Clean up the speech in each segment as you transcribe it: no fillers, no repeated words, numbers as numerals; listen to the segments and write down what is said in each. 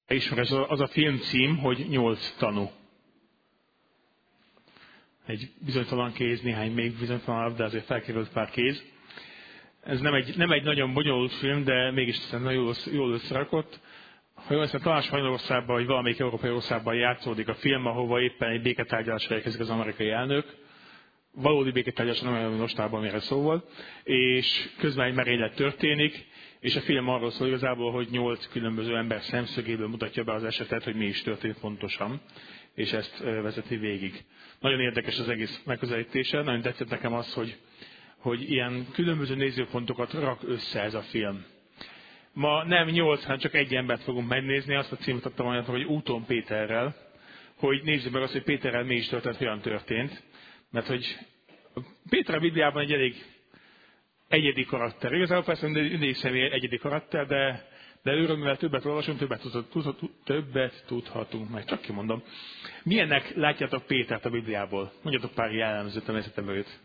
Ismeres az a filmcím, hogy 8 tanú. Egy bizonytalan kéz, néhány még bizonytalanabb, de azért felkerült pár kéz. Ez nem egy nagyon bonyolult film, de mégis nagyon jól összerakott. Ha jól hiszem, talán Spanyolországban, vagy valamelyik európai országban játszódik a film, ahova éppen egy béketárgyalásra érkezik az amerikai elnök. Valódi béketárgyalás, nem olyan mostában, amire szó volt. És közben egy merénylet történik, és a film arról szól igazából, hogy 8 különböző ember szemszögéből mutatja be az esetet, hogy mi is történt pontosan, és ezt vezeti végig. Nagyon érdekes az egész megközelítése, nagyon tetszett nekem az, hogy ilyen különböző nézőpontokat rak össze ez a film. Ma nem 8, hanem csak egy embert fogunk megnézni, azt a címet adtam annak, hogy Úton Péterrel, hogy nézzük meg azt, hogy Péterrel mi is történt, hogyan történt. Mert hogy Péter a Bibliában egy elég egyedi karakter. Igazából persze mindig személy egyedi karakter, de őről, mivel többet olvasunk, többet tudhatunk meg. Csak kimondom. Milyennek látjátok Pétert a Bibliából? Mondjatok pár jellemzőt, természetesen őt.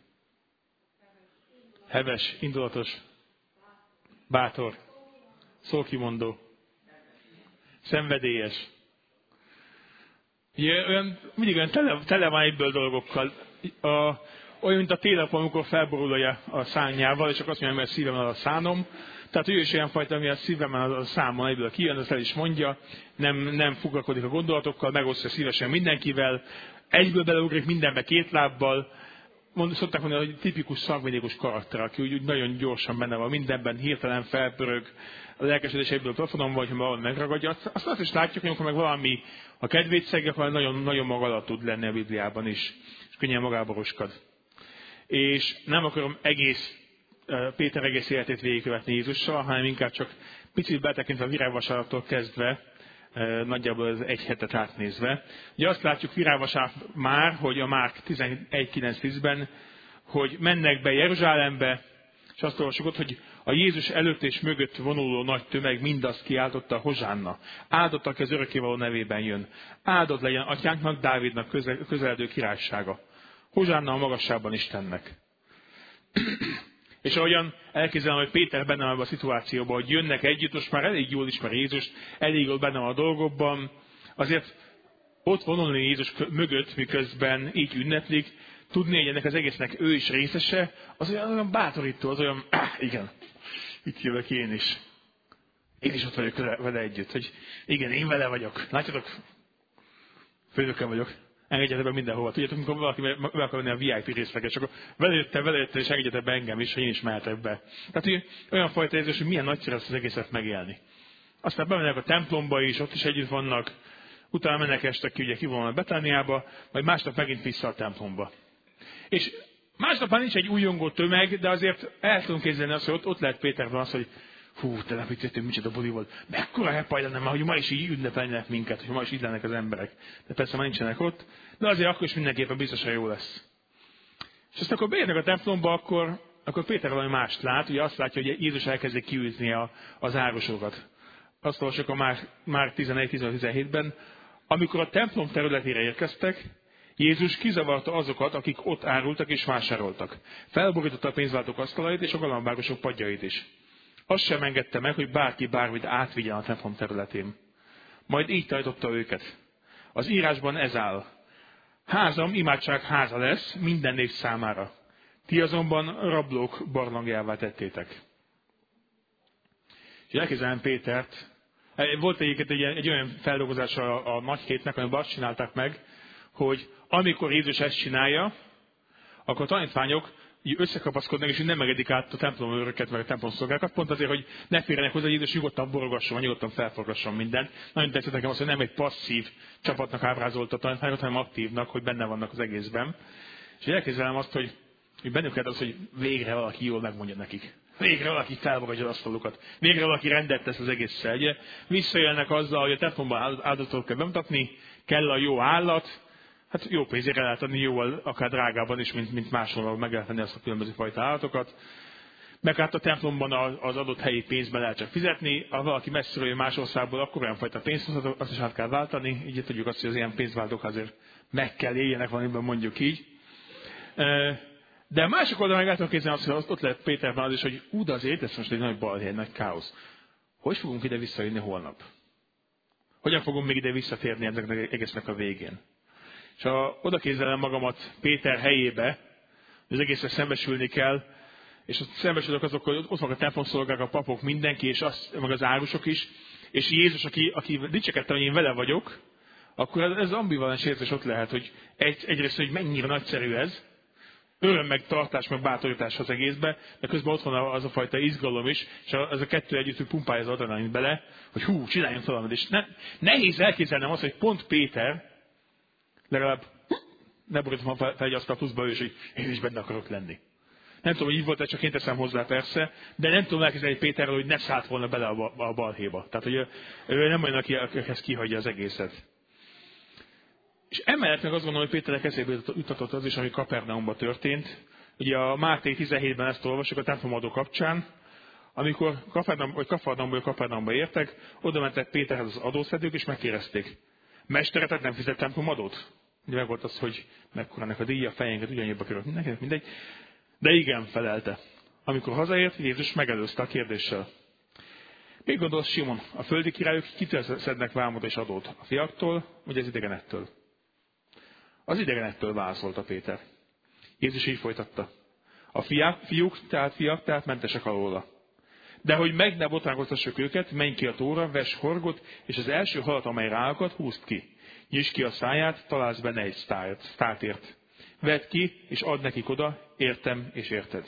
Heves, indulatos, bátor, szókimondó, szenvedélyes. Ugye, mindig olyan tele van egyből dolgokkal. Olyan, mint a télapó, amikor felborul a szárnyával, és csak azt mondja, hogy a szívem a szánom. Tehát ő is olyan fajta, ami a szívemen a számon egyből kijön, azt el is mondja, nem foglalkozik a gondolatokkal, megosztja szívesen mindenkivel, egyből beleugrik mindenbe 2 lábbal. Szokták mondani, hogy tipikus szangvinikus karakter, aki úgy nagyon gyorsan benne van mindenben, hirtelen felpörög, a lelkesedés egyből plafonon vagy, ha valami megragadja. Azt is látjuk, hogy amikor meg valami a kedvét szegje, akkor nagyon, nagyon maga alatt tud lenni a Bibliában is, és könnyen magába roskad. És nem akarom Péter egész életét végigkövetni Jézussal, hanem inkább csak picit betekintve a virágvasártól kezdve, nagyjából az 1 hetet átnézve. Ugye azt látjuk virágvasárnap már, hogy a Márk 11.9-10-ben, hogy mennek be Jeruzsálembe, és azt olvasjuk ott, hogy a Jézus előtt és mögött vonuló nagy tömeg mindazt kiáltotta, Hozsánna. Áldott, aki az örökkévaló nevében jön. Áldott legyen atyánknak, Dávidnak közeledő királysága. Hozsánna a magasságban Istennek. És ahogyan elképzelem, hogy Péter benne van ebben a szituációban, hogy jönnek együtt, most már elég jól ismer Jézust, elég jól benne van a dolgokban, azért ott vonulni Jézus mögött, miközben így ünneplik, tudni, hogy ennek az egésznek ő is részese, az olyan bátorító, az olyan, igen, itt jövök én is. Én is ott vagyok vele együtt, hogy igen, én vele vagyok. Látjátok? Főnökön vagyok. Engedjetek be mindenhova. Tudjátok, amikor valaki meg akar venni a VIP részleget, és akkor vele jöttem, és engedjetek be engem is, hogy én is mehetek be. Tehát olyan fajta érzés, hogy milyen nagyszerű az egészet megélni. Aztán bemennek a templomba is, ott is együtt vannak, utána mennek este ki, ugye kivonulnak a Betániába, majd másnap megint vissza a templomba. És másnap már nincs egy újongó tömeg, de azért el tudom képzelni azt, hogy ott lehet Péterben az, hogy hú, telepítettünk, micsoda buli volt. Mekkora hepaj lenne már, hogy ma is így ünnepelnek minket, hogy ma is így lennek az emberek. De persze már nincsenek ott, de azért akkor is mindenképpen biztosan jó lesz. És aztán akkor beérnek a templomba, akkor Péter valami mást lát, ugye azt látja, hogy Jézus elkezdi kiűzni az árusokat. Azt olvasok a Márk 11-17-ben, amikor a templom területére érkeztek, Jézus kizavarta azokat, akik ott árultak és vásároltak. Felborította a pénzváltók asztalait és a galambágosok padjait is. Azt sem engedte meg, hogy bárki bármit átvigyen a templom területén. Majd így tanította őket. Az írásban ez áll. Házam imádság háza lesz minden név számára. Ti azonban rablók barlangjává tettétek. És elképzelem Pétert. Volt egy olyan feldolgozás a nagy hétnek, amiben azt csinálták meg, hogy amikor Jézus ezt csinálja, akkor a tanítványok összekapaszkodnak, és nem megedik át a templomőröket, meg a templomszolgákat, pont azért, hogy ne férjenek hozzá, hogy Jézus nyugodtan borogasson, nyugodtan felforgasson mindent. Nagyon tetszett nekem az, hogy nem egy passzív csapatnak ábrázolta a tanítványokat, hanem aktívnak, hogy benne vannak az egészben. És elképzelem azt, hogy bennük lehet az, hogy végre valaki jól megmondja nekik. Végre valaki felbogadja az asztalukat. Végre valaki rendet tesz az egésszel. Ugye visszajönnek azzal, hogy a templomban áldozatot kell bemutatni, kell a jó állat. Hát jó pénzére lehet adni, jóval akár drágában is, mint máshol meg lehet venni azt a különböző fajta állatokat. Meg hát a templomban az adott helyi pénzben lehet csak fizetni. Ha valaki messziről jön más országból, akkor olyan fajta pénzt azt is át kell váltani. Így tudjuk azt, hogy az ilyen pénzváltók azért meg kell éljenek valamiben, mondjuk így. De másik oldalon meg látom képzelni azt, hogy ott lehet Péterben az is, hogy de azért ez most egy nagy balhely, egy nagy káosz. Hogy fogunk ide visszajönni holnap? Hogyan fogom még ide visszatérni ennek egésznek a végén? És ha oda képzelem magamat Péter helyébe, az egészre szembesülni kell, és ott szembesülök azokkal, hogy ott van a templomszolgák, a papok, mindenki, és meg az árusok is, és Jézus, aki dicsekedtem, hogy én vele vagyok, akkor ez ambivalens érzés ott lehet, hogy egyrészt, hogy mennyire nagyszerű ez, öröm, meg tartás, meg bátorítás az egészbe, de közben ott van az a fajta izgalom is, és az a kettő együtt, hogy pumpálja az adrenalin bele, hogy csináljunk valamit. És nehéz elképzelnem azt, hogy pont Péter, legalább ne borítom fel egy azt a pluszba ő, hogy én is benne akarok lenni. Nem tudom, hogy így volt, csak én teszem hozzá persze, de nem tudom elképzelni Péterről, hogy ne szállt volna bele a balhéba. Tehát, hogy ő nem olyan, akihez kihagyja az egészet. És emellett meg azt gondolom, hogy Péternek eszébe jutatott az is, ami Kapernaumban történt. Ugye a Máté 17-ben ezt olvasjuk a templomadó kapcsán, amikor Kapernaumba értek, oda mentek Péterhez az adószedők, és megkérdezték, Mesteretet nem fizet templomadót? Ugye meg volt az, hogy mekkorának a díja, fejénket ugyanannyiba került mindenkinek, mindegy. De igen, felelte. Amikor hazaért, Jézus megelőzte a kérdéssel. Mit gondolsz, Simon, a földi királyok kitől szednek vámot és adót? A fiaktól, vagy az idegenektől? Az idegenektől válaszolta Péter. Jézus így folytatta. A fiúk tehát mentesek alóla. De hogy meg ne botránkoztassuk őket, menj ki a tóra, vess horgot, és az első halat, amely ráakad, húzd ki. Nyisd ki a száját, találsz benne egy sztártért. Vedd ki, és add nekik oda, értem és érted.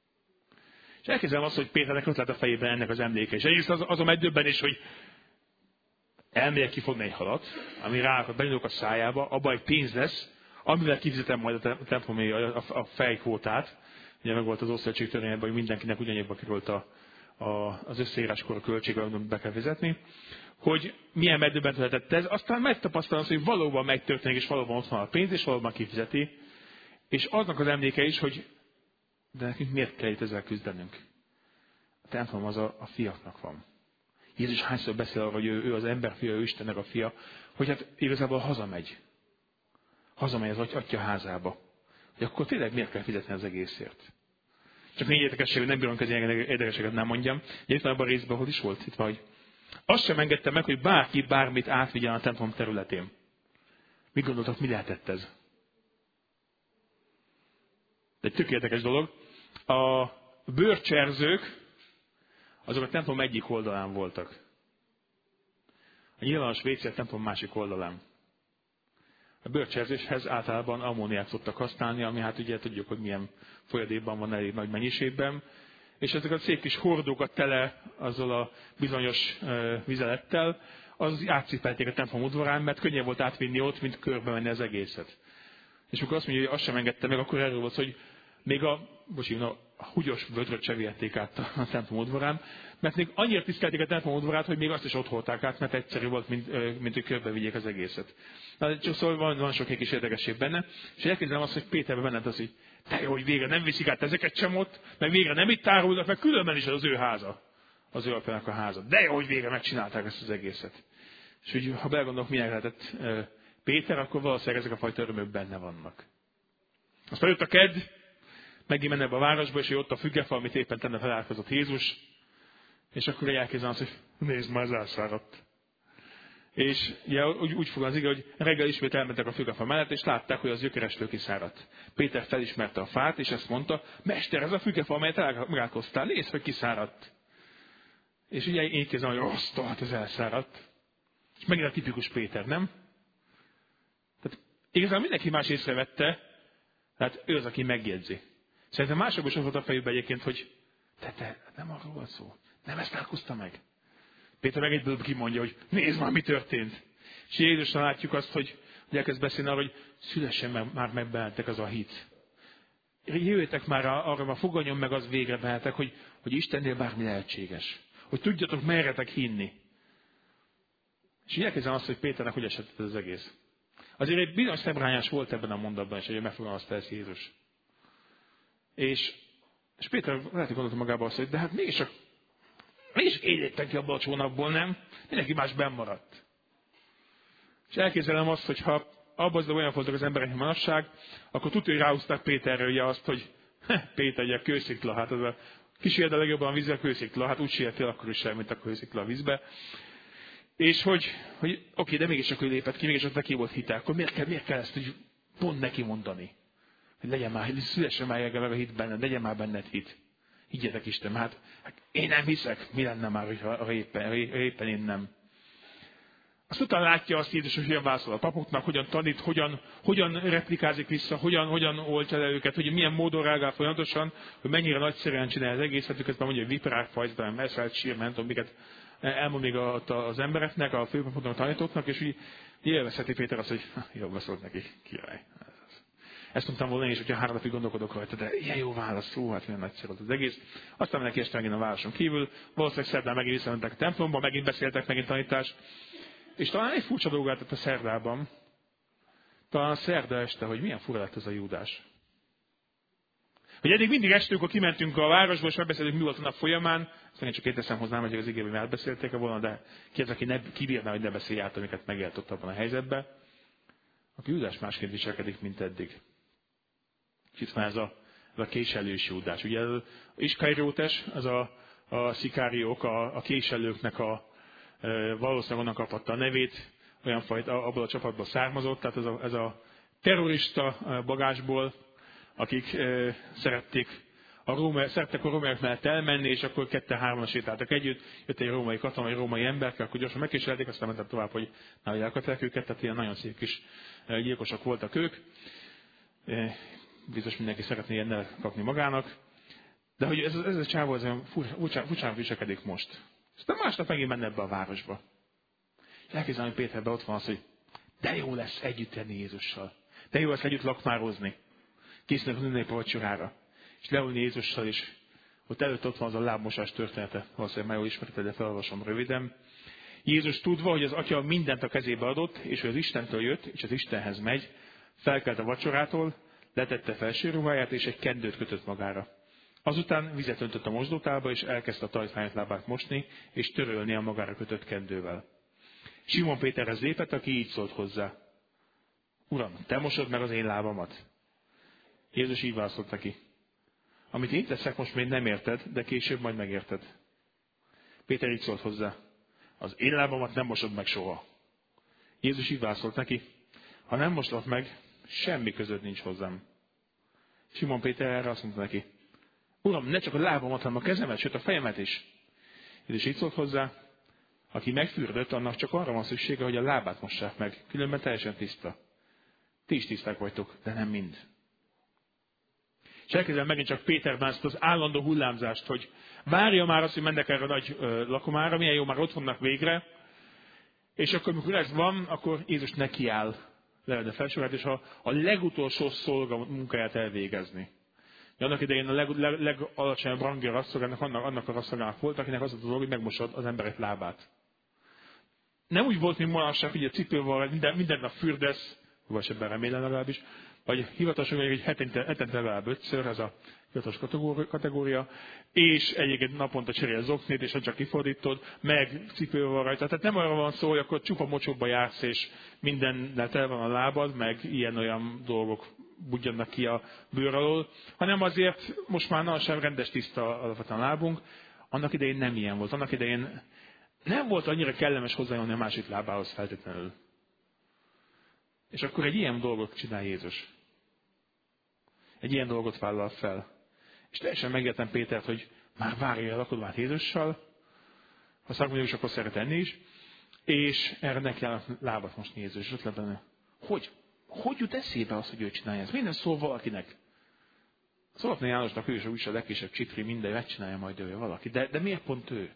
És elképzelem azt, hogy Péternek ott lett a fejében ennek az emléke. És egyrészt az a megdöbbenés, hogy elmegyek kifogni egy halat, ami ráakad, benyúlok a szájába, abban egy pénz lesz, amivel kifizetem majd a templomi a fejkvótát. Ugye meg volt az Ószövetség törvényben, hogy mindenkinek ugyanannyiba került az összeíráskor a költség, amit be kell fizetni. Hogy milyen megdöbbentő lehetett ez. Aztán megtapasztalom azt, hogy valóban megtörténik, és valóban ott van a pénz, és valóban kifizeti. És aznak az emléke is, hogy de nekünk miért kell itt ezzel küzdenünk? A templom az a fiaknak van. Jézus hányszor beszél arról, hogy ő az emberfia, ő Istennek a fia, hogy hát igazából hazamegy. Hazamegy az atya házába. Hogy akkor tényleg miért kell fizetni az egészért? Csak négy érdekesség, hogy nem bírom közé érdekeséget nem mondjam. Ugye itt van abban a részben, hol is volt? Itt vagy. Azt sem engedte meg, hogy bárki bármit átvigyen a templom területén. Mit gondoltak, mi lehetett ez? De egy tök érdekes dolog. A bőrcserzők, azok a templom egyik oldalán voltak. A nyilvános WC a templom másik oldalán. A bőrcserzéshez általában ammóniát szoktak használni, ami hát ugye tudjuk, hogy milyen folyadékban van elég nagy mennyiségben. És ezek a szép kis hordókat tele azzal a bizonyos vizelettel, az átcipelték a templom udvarán, mert könnyebb volt átvinni ott, mint körbe menni az egészet. És amikor azt mondja, hogy azt sem engedte meg, akkor erről volt, hogy még a húgyos vödröt se vihették át a templom udvarán, mert még annyira tisztelték a templom udvarát, hogy még azt is ott hordták át, mert egyszerű volt, mint hogy körbe vigyék az egészet. Csak szóval van sok egy kis érdekesség benne, és elképzelem azt, hogy Péterben benned az, hogy te jó, hogy végre nem viszik át ezeket sem ott, meg végre nem itt árulnak, meg különben is az ő háza, az ő apjának a háza. De jó, hogy végre megcsinálták ezt az egészet. És hogy ha belegondolok, milyen lehetett Péter, akkor valószínűleg ezek a fajta örömök benne vannak. Aztán jött a kedd, megint menne be a városba, és ott a fügefa, amit éppen tenne felálkozott Jézus, és akkor elképzelem azt, hogy nézd, már ez elszáradt. És ugye, úgy fog az ige, hogy reggel ismét elmentek a fügefa mellett, és látták, hogy az gyökerestől kiszáradt. Péter felismerte a fát, és ezt mondta, Mester, ez a fügefa, amelyet megállkoztál, nézd, hogy kiszáradt. És ugye én képzelem, hogy hát ez elszáradt. És megint a tipikus Péter, nem? Tehát igazából mindenki más észrevette, tehát ő az, aki megjegyzi. Szerintem másokban is az volt a fejükben egyébként, hogy te, nem arról volt szó. Nem ezt állkozta meg. Péter meg egyből kimondja, hogy nézd már, mi történt. És Jézusra látjuk azt, hogy elkezd beszélni arra, hogy szülessen már meg bennetek az a hit. Jöjjetek már arra, már fogadjon meg az végre bennetek, hogy Istennél bármi lehetséges. Hogy tudjatok merretek hinni. És így elkezdem azt, hogy Péternek hogy esett ez az egész. Azért egy bizonyos szemrányás volt ebben a mondatban, és hogy megfogalmazta ezt Jézus. És Péter lehet, hogy gondolta magába azt, hogy de hát mégis én jöttem ki abból a csónakból, nem? Mindenki más benn maradt. És elképzelem azt, hogy ha abban az olyan voltak az emberek manapság, akkor tudja, hogy ráhúzták Péterre ugye azt, hogy Péter, ugye a kőszikla, hát az a kísérd a legjobban a vízbe, a kőszikla, hát úgy siettél akkor is sem, mint a kőszikla a vízbe. És hogy oké, de mégis csak ő lépett ki, mégis ott neki volt hitel. Akkor miért kell ezt úgy pont neki mondani? Hogy legyen már, szülessen már meg a hit benned, legyen már benned hit. Higgyetek Isten, hát én nem hiszek, mi lenne már, hogyha éppen én nem. Azt utána látja azt Jézus, hogy hogyan válaszol a papoknak, hogyan tanít, hogyan replikázik vissza, hogyan oltja le őket, hogy milyen módon reagál folyamatosan, hogy mennyire nagyszerűen csinálja az egészet, őket már mondja, hogy viperák fajzban, meszelt sír, nem tudom, miket elmond még az embereknek, a főpapoknak, a tanítóknak, és úgy élvezheti Péter azt, hogy jobban szólt neki, király. Ezt mondtam volna én is, hogyha 3 napig gondolkodok rajta, de ilyen jó válasz, hát milyen nagyszerű az egész. Aztán neki este megint a városon kívül, valószínűleg szerdán megint visszamentek a templomba, megint beszéltek, megint tanítás. És talán egy furcsa dolgát tett a szerdában, talán a szerda este, hogy milyen fura lett ez a Júdás. Hogy eddig mindig este, amikor kimentünk a városból, és megbeszéltük, mi volt a nap folyamán, ezt én csak teszem hozzám, hogy az igében elbeszélték volna, de ki az, aki kibírná, hogy ne beszélj át, amiket megélt ott abban a helyzetben, aki Júdás másként viselkedik, mint eddig. És itt van ez a késelős Júdás. Ugye az Iskariótes, az a szikáriók, a késelőknek valószínűleg onnan kaphatta a nevét, olyan fajta, abból a csapatból származott, tehát ez a terrorista bagásból, akik szerettek a rómaiak mellett elmenni, és akkor 2-3-an sétáltak együtt, jött egy római katona, egy római ember, akkor gyorsan megkéselték, aztán mentek tovább, hogy nehogy elkapták őket, tehát ilyen nagyon szép kis gyilkosok voltak ők. Biztos mindenki szeretné ilyennel kapni magának. De hogy ez a csávó furcsán viselkedik most. Aztán másnap megint menne ebbe a városba. És elképzelem, hogy Péterben ott van az, hogy de jó lesz együtt tenni Jézussal. De jó lesz együtt lakmározni. Készülnek az ünnep vacsorára. És leülni Jézussal is. Ott előtt ott van az a lábmosás története. Valószínűleg már jól ismerted, de felolvasom röviden. Jézus tudva, hogy az Atya mindent a kezébe adott, és hogy az Istentől jött, és az Istenhez megy, felkelt a vacsorától, letette felső ruháját, és egy kendőt kötött magára. Azután vizet öntött a mosdótálba, és elkezdte a tajtfájat lábát mosni, és törölni a magára kötött kendővel. Simon Péterhez lépett, aki így szólt hozzá. Uram, te mosod meg az én lábamat? Jézus így válaszolt neki. Amit én teszek, most még nem érted, de később majd megérted. Péter így szólt hozzá. Az én lábamat nem mosod meg soha. Jézus így válaszolt neki. Ha nem moslak meg, semmi között nincs hozzám. Simon Péter erre azt mondta neki. Uram, ne csak a lábamat, hanem a kezemet, sőt a fejemet is. Jézus így szólt hozzá. Aki megfürdött, annak csak arra van szüksége, hogy a lábát mossák meg. Különben teljesen tiszta. Ti is tiszták vagytok, de nem mind. És elkezdem megint csak Péterben ezt az állandó hullámzást, hogy várja már azt, hogy mennek erre a nagy lakomára, milyen jó, már ott vannak végre. És akkor, amikor ez van, akkor Jézus nekiáll leadni a felsorát, és a legutolsó szolga munkáját elvégezni. De annak idején a legalacsonyabb rangja rasszolgának, annak a rasszolgának volt, akinek az a dolog, hogy megmosod az emberek lábát. Nem úgy volt, mint manapság, hogy a cipővel minden nap fürdesz, vagy ebben remélem legalábbis, vagy hivatalosan, hogy hetente legalább 5-ször, ez a hivatalos kategória, és egyébként naponta cserél zoknit, és csak kifordítod, meg cipővel rajta. Tehát nem arra van szó, hogy akkor csupa mocsokba jársz, és mindennel tel van a lábad, meg ilyen-olyan dolgok budjanak ki a bőr alól, hanem azért most már sem rendes tiszta alapvetően a lábunk. Annak idején nem ilyen volt. Annak idején nem volt annyira kellemes hozzájönni a másik lábához feltétlenül. És akkor egy ilyen dolgot csinál Jézus. Egy ilyen dolgot vállal fel. És teljesen megértem Pétert, hogy már várja a lakodvát Jézussal, ha szakmai akkor szeret enni is, és erre neki a lábat most Jézus. És ott lett benne, hogy jut eszébe az, hogy ő csinálja ezt? Minden szól valakinek. Szolnokné Jánosnak ő is a legkisebb csitri, minden megcsinálja majd ő valaki. De miért pont ő?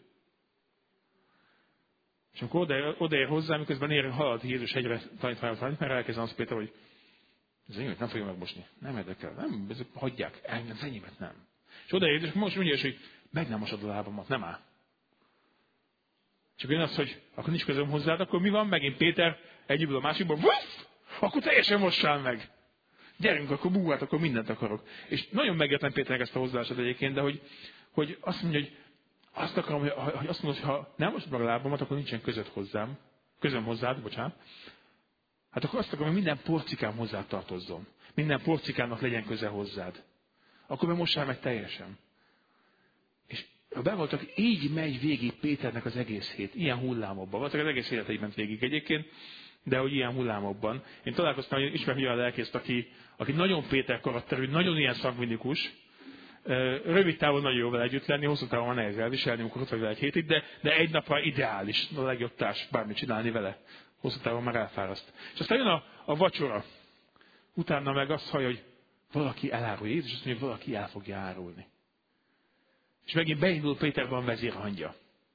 És amikor odaér hozzá, miközben halad Jézus hegyre tanítványot, mert elkezdem azt Péter, hogy az enyémet nem fogja megmosni. Nem érdekel. Nem, hagyják. Az enyémet nem. És odaér, és most mondja, hogy meg nem mosod a lábamat. Nem áll. Csak jön az, hogy akkor nincs közöm hozzád, akkor mi van? Megint Péter egyiből a másikból. Vuff! Akkor teljesen mossál meg. Gyerünk, akkor búgát, akkor mindent akarok. És nagyon megértem Péternek ezt a hozzáását egyébként, de hogy azt mondja, hogy azt akarom, hogy azt mondod, hogy ha nem mosod meg a lábamat, akkor nincsen közöm hozzád, bocsánat. Hát akkor azt akarom, hogy minden porcikám hozzád tartozzon. Minden porcikámnak legyen köze hozzád. Akkor meg mossál meg teljesen. És be voltak, így megy végig Péternek az egész hét, ilyen hullámokban. Valószínűleg az egész életeiben ment végig egyébként, de hogy ilyen hullámokban. Én találkoztam, hogy ismerem olyan lelkészt, aki nagyon Péter karakterű, nagyon ilyen szangvinikus, rövid távon nagyon jó vele együtt lenni, hosszú távon van nehéz elviselni, amikor ott vagy vele egy hétig, de egy napra ideális, a legjobb társ, bármit csinálni vele. Hosszú távon már elfáraszt. És aztán jön a vacsora. Utána meg azt hallja, hogy valaki elárulja. Jézus azt mondja, hogy valaki el fogja árulni. És megint beindul Péterben a vezérhangja.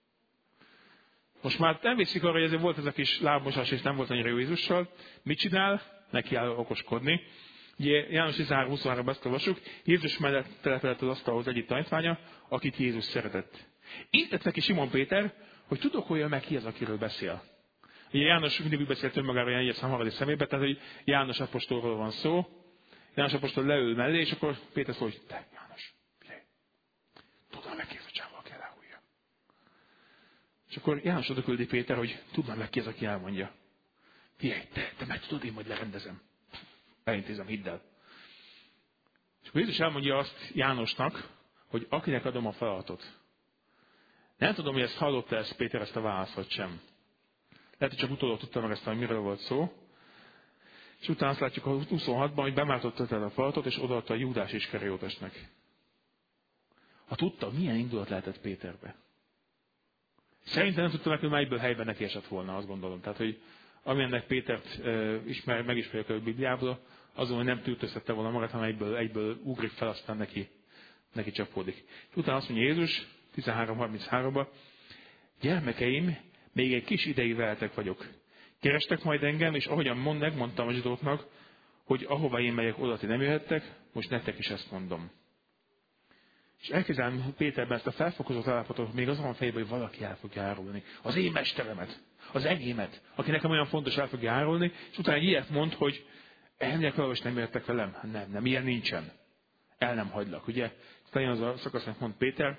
Most már nem viszik arra, hogy ezért volt ez a kis lábmosás, és nem volt annyira jó Jézussal. Mit csinál? Neki áll okoskodni. Ugye János 13-23-ban ezt olvassuk. Jézus mellett telepedett az asztalhoz egyik tanítványa, akit Jézus szeretett. Intett neki Simon Péter, hogy tudokolja meg ki az, akiről beszél. Ugye János mindig úgy beszélt önmagáról ilyen egyes harmadik szemébe, tehát hogy János apostolról van szó. János apostol leül mellé, és akkor Péter szól, hogy te János, figyelj, tudnál meg ki ez a csávval kell elhújja. És akkor János oda küldi Péter, hogy tudnál meg ki ez, aki elmondja. Figyelj, te meg tudod, én majd lerendezem. Elintézem, hidd el. És akkor Jézus elmondja azt Jánosnak, hogy akinek adom a feladatot. Nem tudom, hogy ezt hallotta ezt Péter, ezt a választ, vagy sem. Lehet, hogy csak utólag tudta meg ezt, hogy miről volt szó. És utána azt látjuk a 26-ban, hogy bemártotta el a feladatot, és odaadta a Júdás Iskariótesnek. Ha tudta, milyen indulat lehetett Péterbe. Szerintem nem tudta meg, hogy melyikből helyben neki esett volna, azt gondolom. Tehát, hogy amilyennek Pétert megismerjük a Bibliából, azon, hogy nem tűrtöztette volna magát, hanem egyből ugrik fel, aztán neki csapódik. És utána azt mondja Jézus, 13:33-ban, gyermekeim, még egy kis ideig veletek vagyok. Kerestek majd engem, és ahogyan megmondtam a zsidóknak, hogy ahova én megyek, oda ti nem jöhettek, most nektek is ezt mondom. És elkezdem Péterben ezt a felfokozott állapotot, még azon a fejében, hogy valaki el fogja árulni. Az én mesteremet, az enyémet, aki nekem olyan fontos, el fogja árulni, és utána egy ilyet mond, hogy ennek valós nem jöttek velem. Nem, ilyen nincsen. El nem hagylak, ugye? Aztán az a szakasznak mond Péter,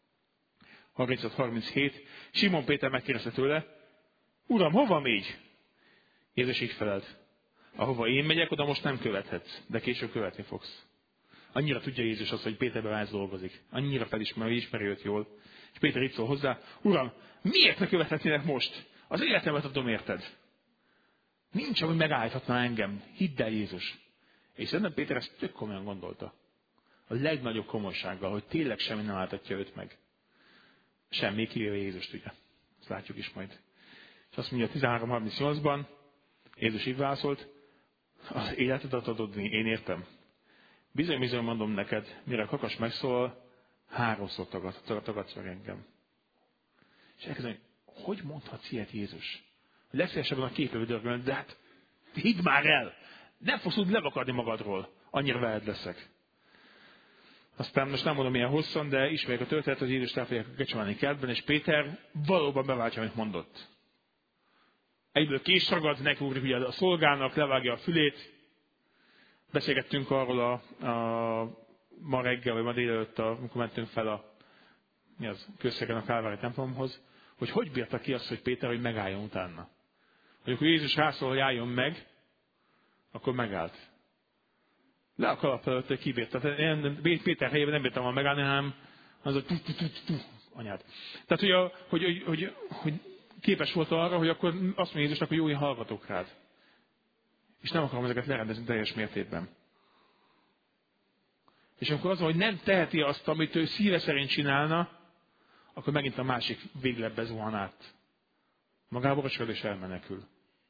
36-37, Simon Péter megkérdezte tőle, Uram, hova megy? Jézus így felelt, ahova én megyek, oda most nem követhetsz, de később követni fogsz. Annyira tudja Jézus azt, hogy Péterben ez dolgozik. Annyira ismeri őt jól. És Péter így szól hozzá, Uram, miért ne követhetnének most? Az életemet adom érted. Nincs, ami megállíthatna engem. Hidd el, Jézus. És szerintem Péter ezt tök komolyan gondolta. A legnagyobb komolysággal, hogy tényleg semmi nem álltatja őt meg. Semmi, kivéve Jézust, ugye. Ezt látjuk is majd. És azt mondja 13:38-ban, Jézus így válaszolt, az életedet adod, én értem. Bizony mondom neked, mire a kakas megszólal, 3-szor tagadsz meg engem. És elkezdeni, hogy mondhatsz ilyet Jézus? Hogy legszívesebben a képbe dörgölni, de hát hidd már el! Nem fogsz tudni levakadni magadról. Annyira veled leszek. Aztán most nem mondom ilyen hosszan, de ismerjük a történetet, hogy Jézus elfogják a Gecsemáni kertben, és Péter valóban beváltja, amit mondott. Egyből kés ragad, nekiugrik ugye a szolgának, levágja a fülét. Beszélgettünk arról ma reggel, vagy ma délelőtt, amikor mentünk fel a közszegen a Kálvári templomhoz, hogy bírta ki azt, hogy Péter, hogy megálljon utána. Hogy akkor Jézus rászól, hogy álljon meg, akkor megállt. Le a kalap előtt, hogy kibírta. Péter helyében nem bírtam volna megállni, hanem az a anyád. Tehát, hogy képes volt arra, hogy akkor azt mondja Jézusnak, hogy jó, én hallgatok rád. És nem akarom ezeket lerendezni teljes mértékben. És amikor az, hogy nem teheti azt, amit ő szíve szerint csinálna, akkor megint a másik végletbe zuhan át. Magába rocsod és elmenekül.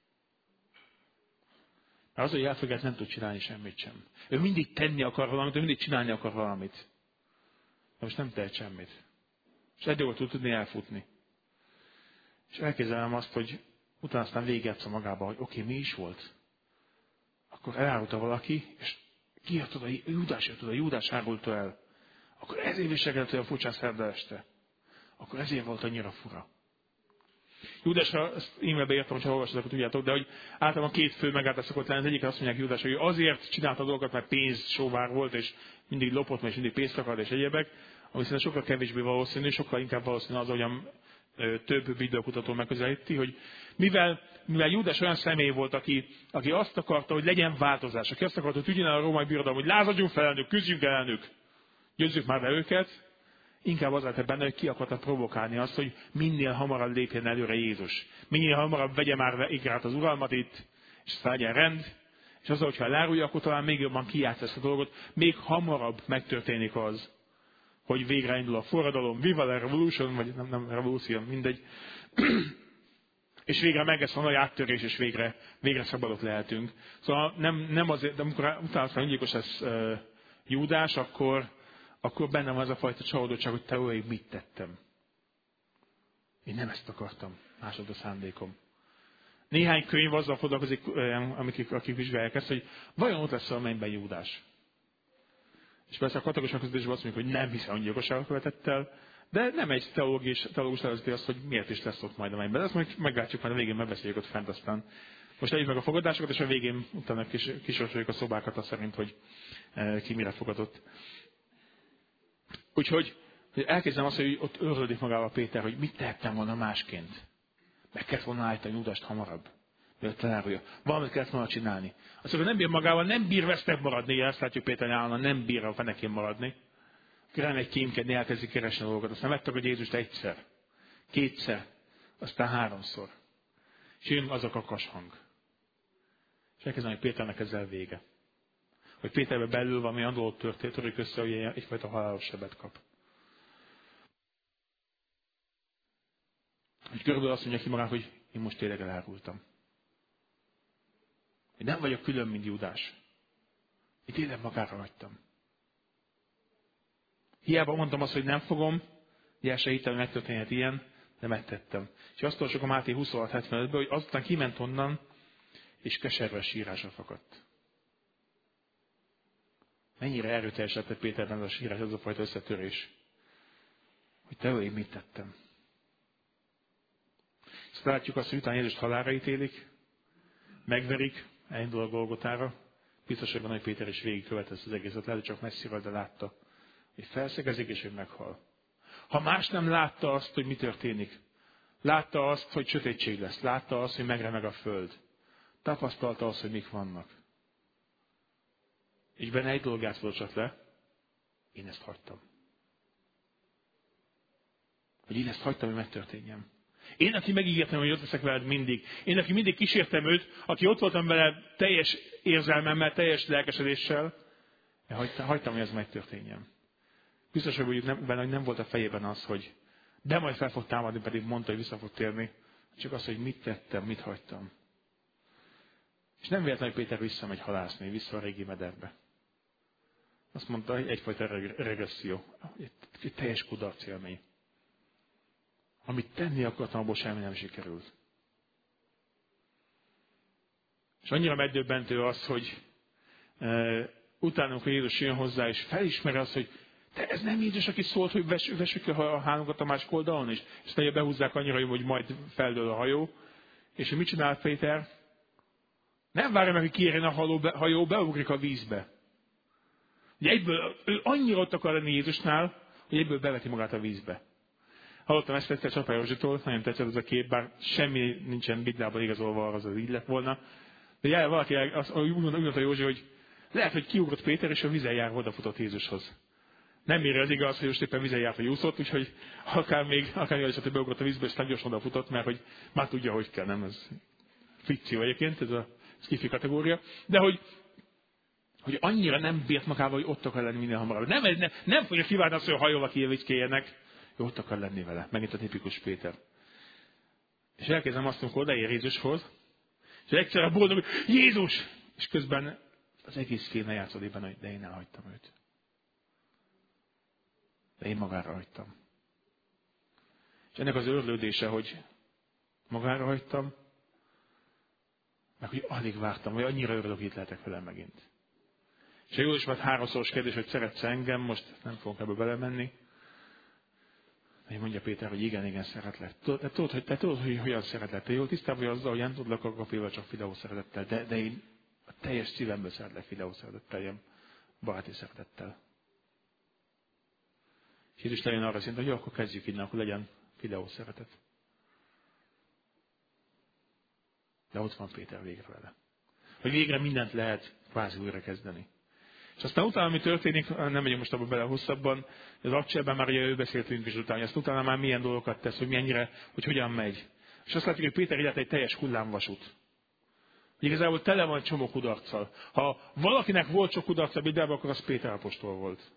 Mert az, hogy elfogják, nem tud csinálni semmit sem. Ő mindig tenni akar valamit, ő mindig csinálni akar valamit. De most nem tehet semmit. És egy dolgot tud tudni elfutni. És elképzelem azt, hogy utána aztán végigjátszom magába, hogy oké, mi is volt? Akkor elárulta valaki, és kijött oda, Júdás árulta el. Akkor ezért viselkedett olyan furcsán szerda este. Akkor ezért volt annyira fura. Júdásra, ezt e-mailbe írtam, hogyha olvassatok, tudjátok, de hogy általában 2 fő megállás szokott lenni. Az egyik azt mondják Júdás, hogy azért csinálta a dolgokat, mert pénzsóvár volt, és mindig lopott, és mindig pénzt akart, és egyebek, ami szerintem sokkal kevésbé valószínű, sokkal inkább valószínű az, ahogyan több videókutató megközelíti, hogy mivel Júdás olyan személy volt, aki azt akarta, hogy legyen változás, aki azt akarta, hogy tudjon el a római birodalom, hogy lázadjunk fel elnök, küzdjünk el elnök, győzzük már be őket, Inkább az lett benne, hogy ki akarta provokálni azt, hogy minél hamarabb lépjen előre Jézus. Minél hamarabb vegye már ikrát az uralmat itt, és aztán legyen rend, és az, hogyha elárulja, akkor talán még jobban kijátsza ezt a dolgot, még hamarabb megtörténik az, hogy végre indul a forradalom, Viva la Revolution, vagy nem revolúció, mindegy, és végre meg lesz a nagy áttörés, és végre szabadok lehetünk. Szóval nem azért, de amikor utána öngyilkos lesz Júdás, akkor bennem van ez a fajta csalódottság, hogy te olyan, mit tettem. Én nem ezt akartam, másod a szándékom. Néhány könyv azzal foglalkozik, akik vizsgálják ezt, hogy vajon ott lesz a mennyben Júdás. És persze a katolikusok között is azt mondjuk, hogy nem hiszem öngyilkosságot követett el, de nem egy teológus nevezeti azt, hogy miért is lesz ott majd a mennyben. Ezt majd meglátjuk, majd a végén megbeszéljük ott fent aztán. Most legyünk meg a fogadásokat, és a végén utána kisorsoljuk a szobákat azt szerint, hogy ki mire fogadott. Úgyhogy elkezdem azt, hogy ott őrlődik magával Péter, hogy mit tehettem volna másként. Meg kellett volna állítani Júdast hamarabb. Mielőtt elárulja. Valamit kellett volna csinálni. Azt mondja, nem bír magával, nem bír vesztebb maradni. Ezt látjuk Péter állandóan, nem bír a fenekén maradni. Elmegy kémkedni, elkezdi keresni a dolgokat. Aztán megtagad Jézust egyszer, kétszer, aztán háromszor. És jön az a kakas hang. És elkezdem, hogy Péternek ezzel vége. Hogy Péterben belül valami olyan dolog törik össze, hogy egyfajta halálos sebet kap. Hogy körülbelül azt mondja ki magát, hogy én most tényleg elárultam. Hogy nem vagyok külön, mint Júdás. Én tényleg magára hagytam. Hiába mondtam azt, hogy nem fogom, el se hittem, hogy megtörténhet ilyen, de megtettem. És azt olvasok a Máté 26:75-ből, hogy azután kiment onnan, és keserves sírásra fakadt. Mennyire erőteljes lett Péterben ez a sírás, ez a fajta összetörés. Hogy te én mit tettem. Ezt látjuk azt, hogy utána Jézust halálra ítélik, megverik, elindul a Golgotára. Biztos, hogy van, hogy Péter is végigkövet ezt az egészet, lehet, csak messziről, de látta, hogy felszegezik, és hogy meghal. Ha más nem látta azt, hogy mi történik, látta azt, hogy sötétség lesz, látta azt, hogy megremeg a föld, tapasztalta azt, hogy mik vannak. És benne egy dolog játszott csak le, én ezt hagytam. Hogy én ezt hagytam, hogy megtörténjen. Én, aki megígértem, hogy ott leszek veled mindig. Én, aki mindig kísértem őt, aki ott voltam vele teljes érzelmemmel, teljes lelkesedéssel, hagytam, hogy ez megtörténjen. Biztos vagyok benne, hogy nem volt a fejében az, hogy de majd fel fog támadni, pedig mondta, hogy vissza fog térni. Csak az, hogy mit tettem, mit hagytam. És nem véletlenül, hogy Péter visszamegy halászni, vissza a régi mederbe. Azt mondta, hogy egyfajta regresszió, egy teljes kudarc élmény. Amit tenni akartam, abból semmi nem sikerült. És annyira megdöbbentő az, hogy utánunk, hogy Jézus jön hozzá, és felismeri azt, hogy de ez nem Jézus, aki szólt, hogy vessük ki a hálunkat a másik oldalon is. És ugye behúzzák annyira, hogy majd feldől a hajó. És hogy mit csinál Péter? Nem várja meg, hogy kiérjen a hajó, beugrik a vízbe. Ugye egyből, ő annyira ott akar lenni Jézusnál, hogy egyből beveti magát a vízbe. Hallottam ezt egyszer Csapá Józsitól, nagyon tetszett ez a kép, bár semmi nincsen Bibliában igazolva, az így lett volna. De valaki úgy mondta Józsi, hogy lehet, hogy kiugrott Péter, és a vízen jár odafutott Jézushoz. Nem ér az igaz, hogy most éppen vízen járt, hogy úszott, úgyhogy akár igaz, hogy beugrott a vízbe, és nem gyorsan odafutott, mert hogy már tudja, hogy kell, nem? Ez fikció egyébként, ez a skifi kategória. De hogy annyira nem bírt magával, hogy ott akar lenni minél hamarabb. Nem fogja kívánni azt, hogy a hajóval kijövicskéljenek, hogy ott akar lenni vele. Megint a tipikus Péter. És elkezdem azt, amikor odaér Jézushoz, és egyszerűen boldog, hogy Jézus! És közben az egész kéne játszódik benne, hogy de én elhagytam őt. De én magára hagytam. És ennek az őrlődése, hogy magára hagytam, meg hogy alig vártam, vagy annyira örülök, hogy itt lehetek velem megint. És a Jézus volt 3-szoros kérdés, hogy szeretsz engem, most nem fogok ebbe belemenni. De mondja Péter, hogy igen, szeretlek. Te tudod, hogy hogyan szeretlek. Te jól tisztában vagy azzal, hogy nem tudlak agapéval, csak Fileó szeretettel. De én a teljes szívemből szeretlek Fileó szeretettel, ilyen baráti szeretettel. És Jézus lejön arra szint, hogy jó, akkor kezdjük innen, akkor legyen Fileó szeretet. De ott van Péter végre vele. Hogy végre mindent lehet kvázi újra kezdeni. És aztán utána, mi történik, nem megyünk most abban bele hosszabban, az akcserben már ugye ő beszéltünk is utána, ezt utána már milyen dolgokat tesz, hogy mennyire, hogy hogyan megy. És azt látjuk, hogy Péter élete egy teljes hullámvasút. Igazából tele van csomó kudarccal. Ha valakinek volt sok kudarca a Bibliában, akkor az Péter apostol volt.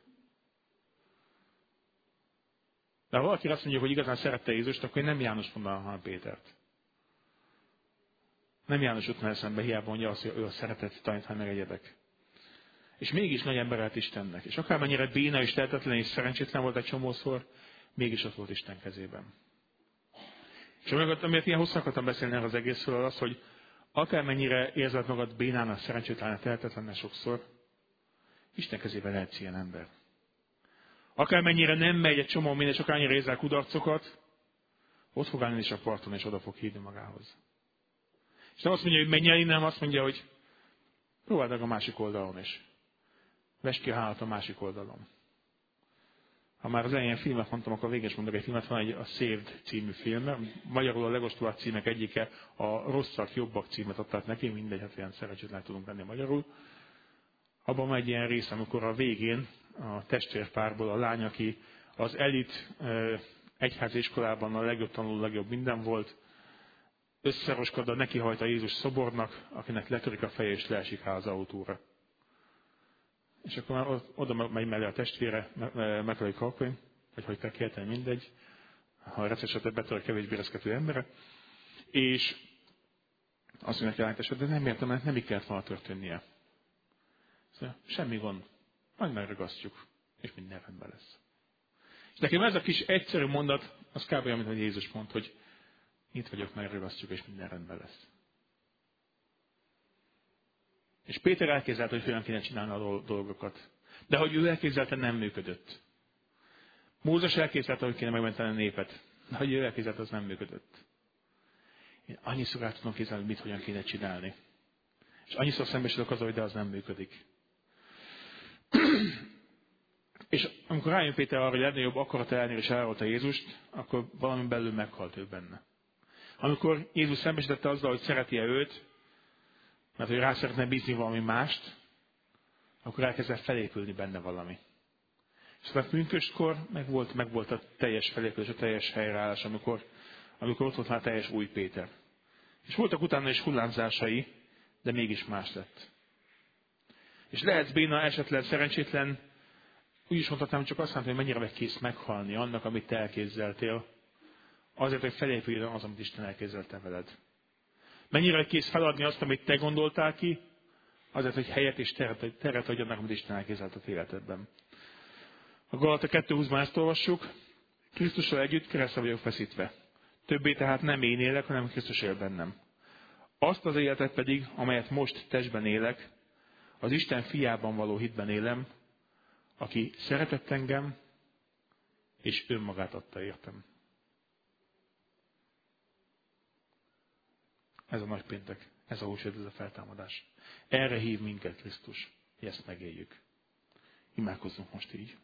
De ha valaki azt mondja, hogy igazán szerette Jézust, akkor nem János mondaná, hanem Pétert. Nem János jutna eszembe, hiába mondja azt, hogy ő a szeretet tanítvány meg egyebek. És mégis nagy ember lett Istennek. És akármennyire béna és tehetetlen és szerencsétlen volt egy csomószor, mégis ott volt Isten kezében. És amiért ilyen hosszan akartam beszélni az egészről, az, hogy akármennyire érzed magad bénának, szerencsétlenek, tehetetlennek sokszor, Isten kezében lehetsz ilyen ember. Akármennyire nem megy egy csomó minden, és akármennyire érzel kudarcokat, ott fog állni is a parton, és oda fog hívni magához. És nem azt mondja, hogy menj el innen, azt mondja, hogy próbáld meg a másik oldalon is. Vesd ki a hálat a másik oldalon. Ha már az elején filmet mondtam, akkor végig is mondok egy filmet, van a Saved című film. Magyarul a legostúabb címek egyike, a Rosszak, Jobbak címet adták neki, mindegy, hát olyan szerencsétlen tudunk lenni magyarul. Abban van egy ilyen rész, amikor a végén a testvérpárból a lány, aki az elit egyháziskolában a legjobb tanuló, legjobb minden volt, összeroskadva nekihajt a Jézus szobornak, akinek letörik a feje és leesik rá az autóra. És akkor már oda megy mellé a testvére, Macaulay Culkin, vagy hogy kell kérteni, mindegy, ha recesetet betör a kevésbé reszkető embere, és azt mondja, hogy de nem értem, mert nem így kellett volna történnie. Szóval, semmi gond, majd megragasztjuk, és minden rendben lesz. És nekem ez a kis egyszerű mondat, az kb. Olyan, mint Jézus mondta, hogy itt vagyok, megragasztjuk, és minden rendben lesz. És Péter elképzelte, hogy hogyan kéne csinálni a dolgokat. De hogy ő elképzelte, nem működött. Mózes elképzelte, hogy kéne megmenteni a népet. De hogy ő elképzelte, az nem működött. Én annyiszor el tudom képzelni, hogy mit hogyan kéne csinálni. És annyiszor szembesülök azzal, hogy de az nem működik. És amikor rájön Péter arra, hogy legnagyobb akarata elnél és elrólta Jézust, akkor valami belül meghalt ő benne. Amikor Jézus szembesítette azzal, hogy szereti-e őt, mert hogy rá szeretne bízni valami mást, akkor elkezdett felépülni benne valami. És aztán pünköstkor meg volt a teljes felépülés, a teljes helyreállás, amikor ott volt már teljes új Péter. És voltak utána is hullámzásai, de mégis más lett. És lehetsz béna, esetlen, szerencsétlen, úgy is mondhatnám, csak azt mondtam, hogy mennyire vagy kész meghalni annak, amit te elképzeltél, azért, hogy felépüljön az, amit Isten elképzelte veled. Mennyire vagy kész feladni azt, amit te gondoltál ki, azért, hogy helyet és teret adjon annak, amit Isten elképzelt az életedben. A Galata 2:20-ban ezt olvassuk, Krisztussal együtt keresztre vagyok feszítve. Többé tehát nem én élek, hanem Krisztus él bennem. Azt az életet pedig, amelyet most testben élek, az Isten fiában való hitben élem, aki szeretett engem, és önmagát adta értem. Ez a nagypéntek, ez a húsvét, ez a feltámadás. Erre hív minket Krisztus, hogy ezt megéljük. Imádkozzunk most így.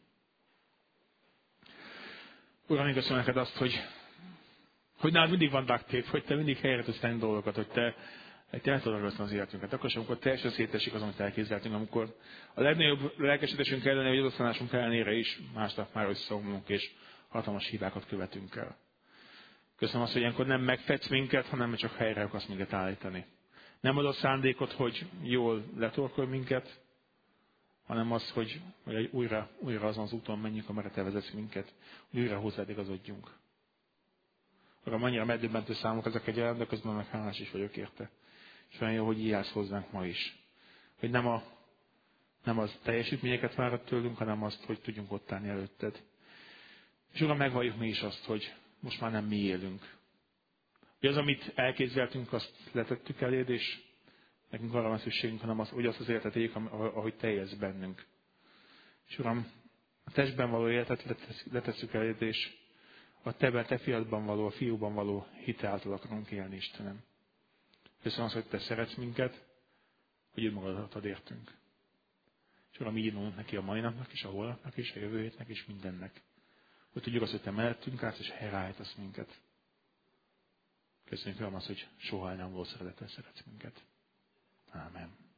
Uram, én köszönöm neked azt, hogy nálad mindig van duct tape, hogy te mindig helyre tudsz tenni dolgokat, hogy te el tudod ragasztani az életünket. Akkor sem, amikor teljesen szétesik az, amit elképzeltünk, amikor a legnagyobb lelkesedésünk ellenére, vagy odaszánásunk ellenére is másnap már összeomlunk, és hatalmas hibákat követünk el. Köszönöm azt, hogy ilyenkor nem megfedsz minket, hanem csak helyre akarsz minket állítani. Nem ad a szándékot, hogy jól letorkolj minket, hanem az, hogy újra azon az úton menjünk, amerre te vezetsz minket, hogy újra hozzád igazodjunk. Uram, annyira megdöbbentő számok ezek egy jelen, de közben meg hálás is vagyok érte. És olyan jó, hogy így állsz hozzánk ma is. Hogy nem az teljesítményeket várod tőlünk, hanem azt, hogy tudjunk ott állni előtted. És Uram, megvalljuk mi is azt, hogy most már nem mi élünk. Hogy az, amit elképzeltünk, azt letettük eléd, és nekünk arra van szükségünk, hanem hogy azt az életet éljük, ahogy te élsz bennünk. És Uram, a testben való életet letesszük eléd, és a te fiadban való, a fiúban való hite által akarunk élni, Istenem. Köszönöm azt, hogy te szeretsz minket, hogy önmagadat ad értünk. És Uram, így írunk neki a mai napnak is, a holnapnak is, a jövő hétnek is, mindennek. Hogy tudjuk azt, hogy te mellettünk állsz, és helyreállítasz minket. Köszönjük Uram azt, hogy soha el nem volt szeretettel szeretsz minket. Ámen.